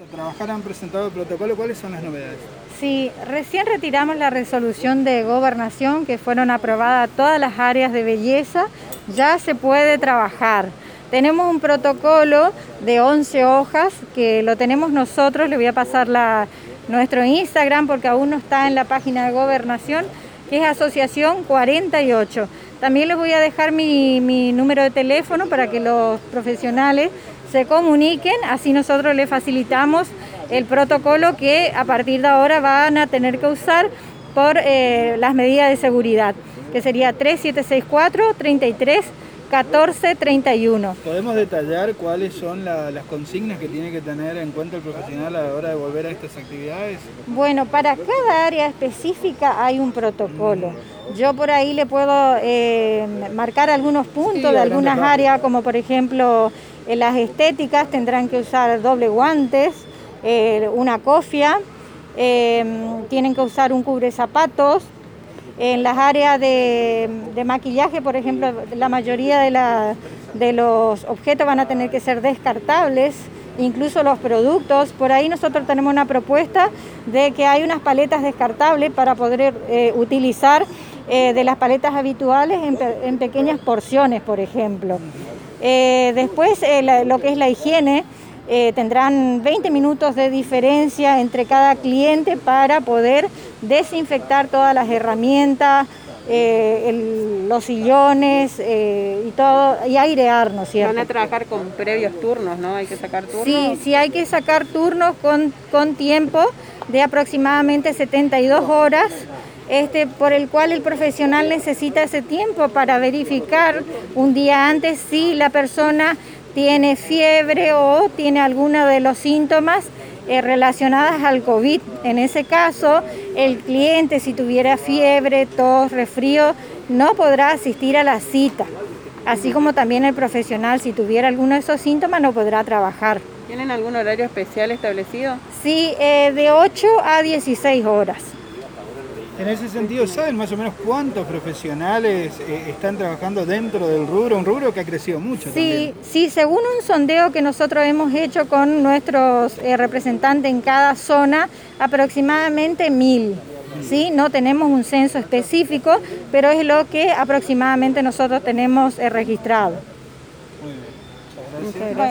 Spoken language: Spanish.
Trabajar han presentado el protocolo, ¿cuáles son las novedades? Sí, recién retiramos la resolución de gobernación que fueron aprobadas todas las áreas de belleza, ya se puede trabajar. Tenemos un protocolo de 11 hojas que lo tenemos nosotros, le voy a pasar nuestro Instagram porque aún no está en la página de gobernación, que es Asociación 48. También les voy a dejar mi número de teléfono para que los profesionales se comuniquen, así nosotros les facilitamos el protocolo que a partir de ahora van a tener que usar por las medidas de seguridad, que sería 3764 33 14 31. ¿Podemos detallar cuáles son las consignas que tiene que tener en cuenta el profesional a la hora de volver a estas actividades? Bueno, para cada área específica hay un protocolo. Yo por ahí le puedo marcar algunos puntos de algunas áreas, como por ejemplo en las estéticas tendrán que usar doble guantes, una cofia, tienen que usar un cubrezapatos. En las áreas de maquillaje, por ejemplo, la mayoría de los objetos van a tener que ser descartables, incluso los productos. Por ahí nosotros tenemos una propuesta de que hay unas paletas descartables para poder utilizar de las paletas habituales en pequeñas porciones, por ejemplo. Después, lo que es la higiene, tendrán 20 minutos de diferencia entre cada cliente para poder desinfectar todas las herramientas, los sillones y todo, y airear, ¿no es cierto? Van a trabajar con previos turnos, ¿no? Hay que sacar turnos. Sí, hay que sacar turnos con tiempo de aproximadamente 72 horas. Por el cual el profesional necesita ese tiempo para verificar un día antes si la persona tiene fiebre o tiene alguno de los síntomas relacionados al COVID. En ese caso, el cliente, si tuviera fiebre, tos, resfrío, no podrá asistir a la cita. Así como también el profesional, si tuviera alguno de esos síntomas, no podrá trabajar. ¿Tienen algún horario especial establecido? Sí, de 8 a 16 horas. En ese sentido, ¿saben más o menos cuántos profesionales están trabajando dentro del rubro? Un rubro que ha crecido mucho también. Sí, según un sondeo que nosotros hemos hecho con nuestros representantes en cada zona, aproximadamente 1000. ¿Sí? No tenemos un censo específico, pero es lo que aproximadamente nosotros tenemos registrado. Muy bien, muchas gracias. Bueno.